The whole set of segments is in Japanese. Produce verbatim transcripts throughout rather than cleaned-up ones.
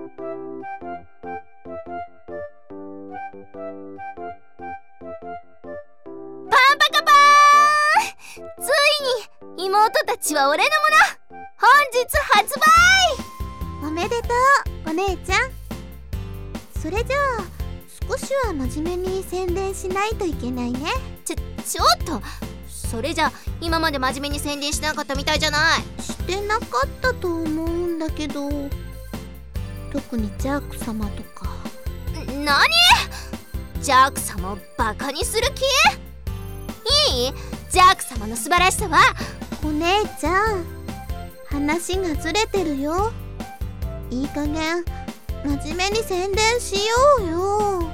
パパカパーン、ついに妹たちは俺のもの。本日発売。 おめでとうお姉ちゃん。それじゃあ少しは真面目に宣伝しないといけないね。 ちょ、ちょっとそれじゃ今まで真面目に宣伝しなかったみたいじゃない。 してなかったと思うんだけど、特にジャーク様とか。 なに？ジャーク様をバカにする気？いい？ジャーク様の素晴らしさは。 お姉ちゃん、話がずれてるよ。いい加減真面目に宣伝しようよ。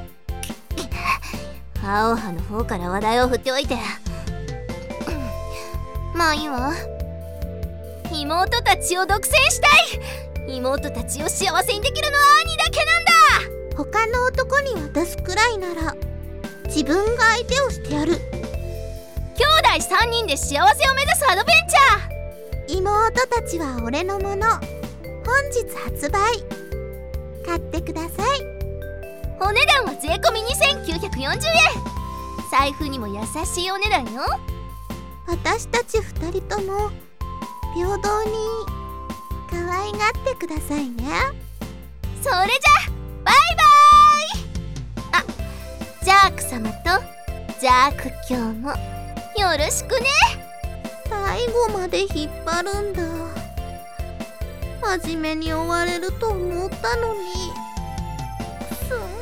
青葉の方から話題を振っておいて。まあいいわ。妹たちを独占したい。妹たちを幸せにできるのは兄だけなんだ。 他の男に渡すくらいなら自分が相手をしてやる。 兄弟さんにんで幸せを目指すアドベンチャー。 妹たちは俺のもの。本日発売。買ってください。 お値段は税込みにせんきゅうひゃくよんじゅうえん。財布にも優しいお値段よ。 私たちふたりとも平等に可愛がってくださいね。 それじゃバイバーイ。あ、ジャーク様とジャーク卿もよろしくね。 最後まで引っ張るんだ。真面目に終われると思ったのに。くそ。